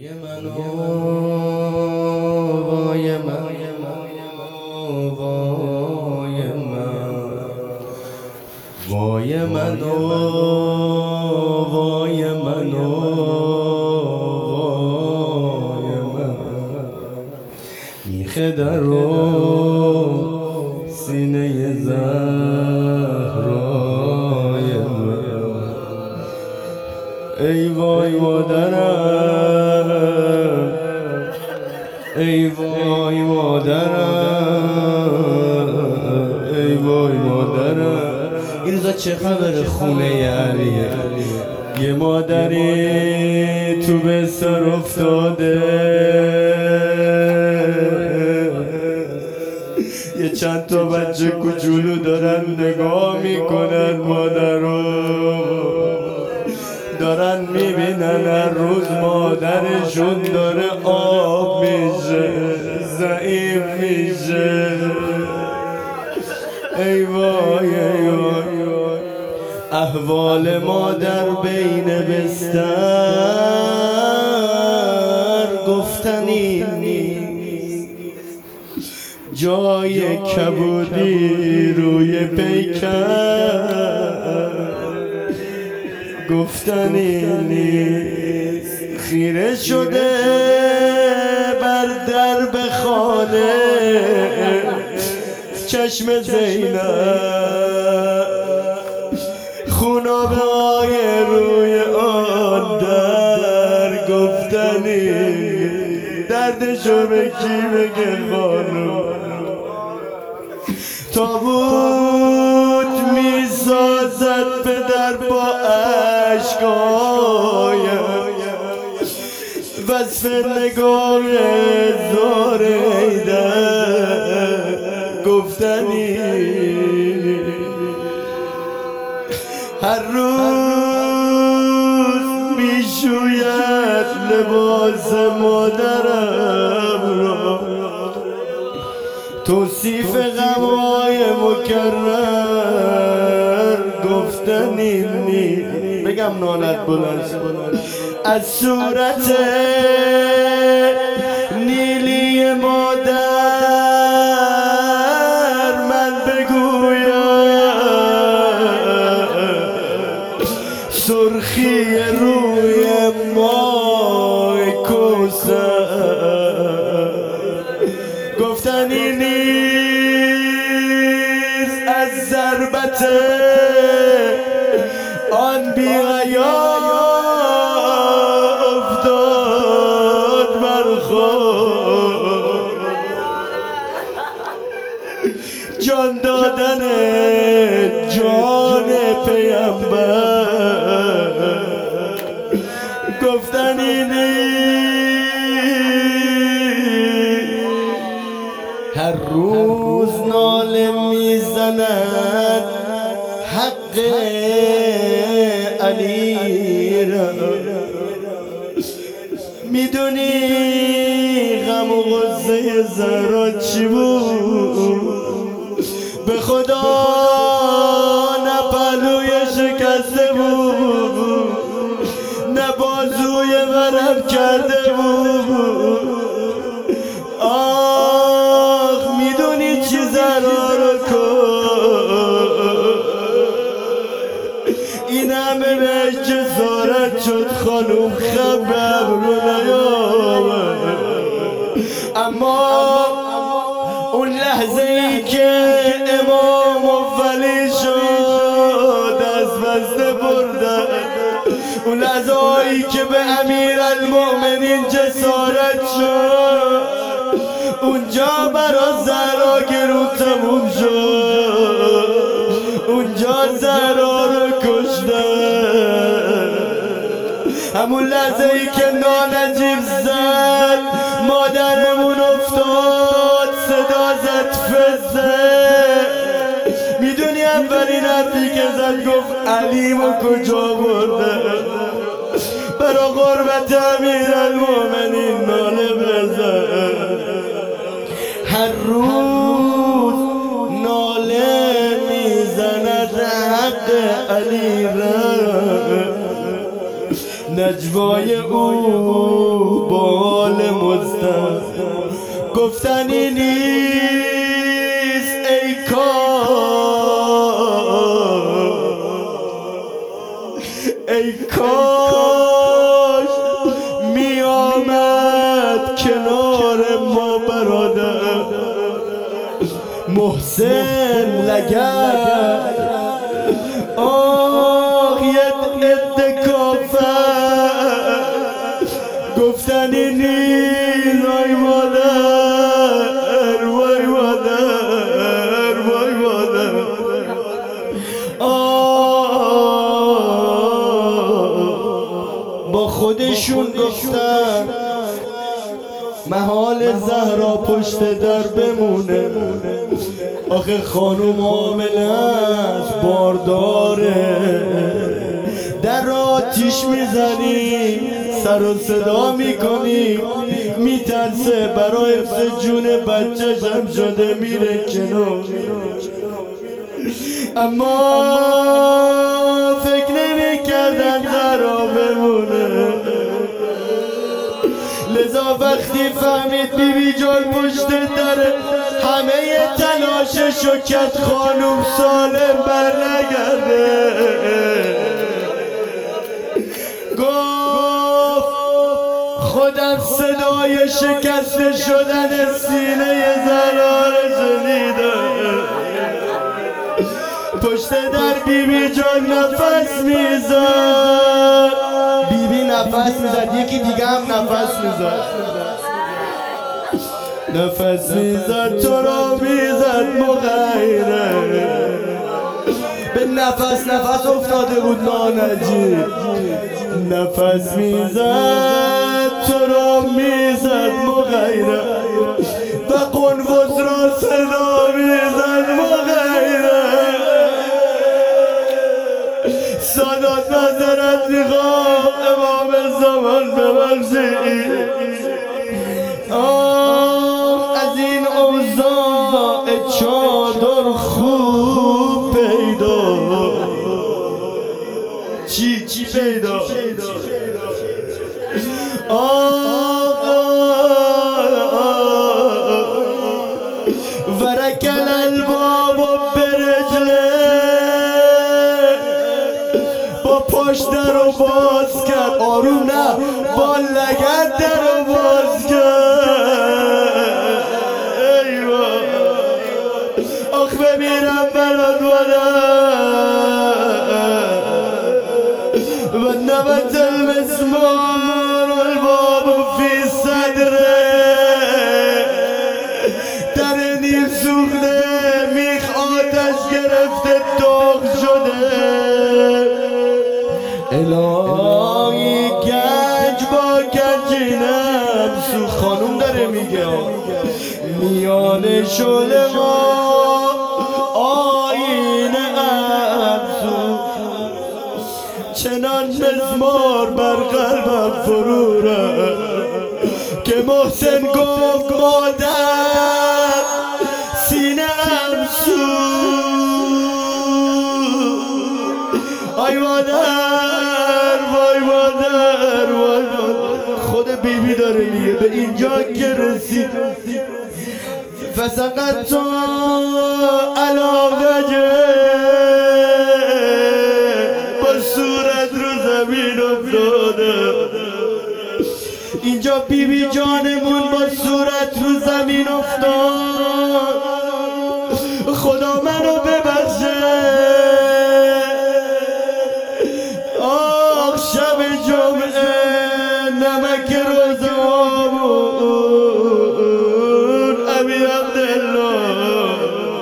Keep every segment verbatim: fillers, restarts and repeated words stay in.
من وای من وای من وای من وای من وای من میخه در رو سینه زهرای من ای وای مادرم ای وای مادرم ای وای مادرم این روزا چه خبر خونه علیه یه مادری تو بستر افتاده یه چند تا بچه کوچولو دارن نگاه میکنن مادر رو دارن میبینن هر روز مادرشون داره آب میشه ضعیف میشه ای وای ای وای احوال مادر بین بستر گفتنی نیست جای کبودی روی پیکر گفتنی نیست خیره شده بر درب خانه چشم زینب خونابه های روی آن در گفتنی دردشو به کی بگه خانم تابوت میسازد پدر با عشقایم وصف نگاه زاریدن گفتنی هر روز میشوید لباس مادرم را توصیف غمهای مکرر گفتنی نیست بگم نالت بلند از صورت نیلی مادر من بگویم سرخی روی ماه کوثر گفتنی نیست از ضربت آن بی حیا افتاد بر خود جان دادن جان پیامبر گفتنی نیست هر روز ناله میزند حق علی را میدونی غم و غصه زهرا چی بود به خدا نه پهلوی شکسته بود نه بازوی ورم کرده بود آخ میدونی چی زهرا رو کن این همه بهش جسارت شد خانوم خبر رو نیامد اما اون لحظه ای که امام و ولی شد از بسته بردن اون لحظه هایی که به امیر المؤمنین جسارت شد اونجا برا زهرا گرون تموم شد اونجا زهرا رو کشتن همون لحظه ای که نانجیب زد مادرمون افتاد صدا زد فزه میدونی اولین حرفی که زد گفت علیمو کجا برده برا غربت امیر المؤمنین ناله بزن هر روز ناله میزند حق علی را نجوای او با گفتنی نیست ای کاش ای کاش می آمد کنار ما برادر محسن لگد آه یه عده کافر گفتنی نیست وای مادر وای مادر وای مادر با خودشون گفتن محال زهرا پشت در بمونه آخه خانوم حامله است بارداره در آتیش میزنی سر و صدا میکنی میترسه برای حفظ جون بچه‌ش هم شده میره کنار اما فکر نمیکردن زهرا بمونه لذا وقتی فهمید بی بی جان پشت دره همه تلاششو کرد خانوم سالم برنگرده گفت خودم صدای شکسته شدن سینه زهرا رو شنیدم پشت در بی بی جان نفس میزد بی بی نفس میزد یکی دیگه هم نفس میزد نفس میزد تو را میزد مغیره به نفس نفس افتاده بود نانجیب نفس میزد تو را میزد مغیره و قنفذ را صدا میزد مغیره سادات نظرت میخوام امام زمان ببخشی آه از این اوضاع چادر خوب پیدا چی چی پیدا آه ورکل الباب برجله با پاش در رو باز کرد آروم نه با لگد در رو باز کرد ایوا آخ بمیرم برات و نبت المسمار الباب فی صدره در نیل سوخته میخ آتش گرفته داغ شده الهی گنج با گنجینم سو خانوم داره میگه میان شعله ها آینه افزو چنان مزمار بر قلبم فروره که محسن گفت مادر سینه ام سو آی مادر وای مادر وای مادر خود بیبی داره میگه به اینجا که رسید فسقط تو علاقه با صورت رو زمین افتاده اینجا بیبی جانمون با صورت رو زمین افتاد خدا منو ببخشه آخ شب جمعه نمک روزمون ابی عبدالله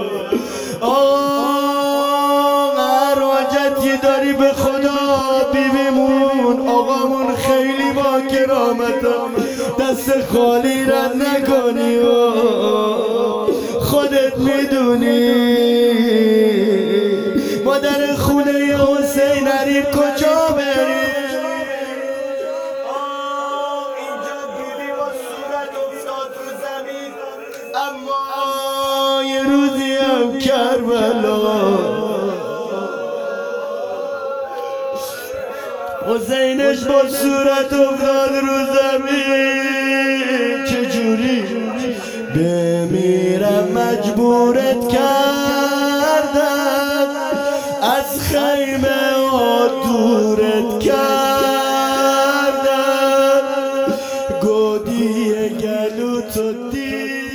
آه هر حاجتی داری به خدا بیبیمون آقامون خیلی با کرامت دست خالی رد نکنی و خودت میدونی مادر خونه حسین عریب کجا بری اینجا بیبی با صورت افتاد رو زمین اما یه روزی هم کربلا حسینش با صورت افتاد رو زمین چجوری مجبورت کردم، از خیمه ها دورت کردم، گودی گلو تو دید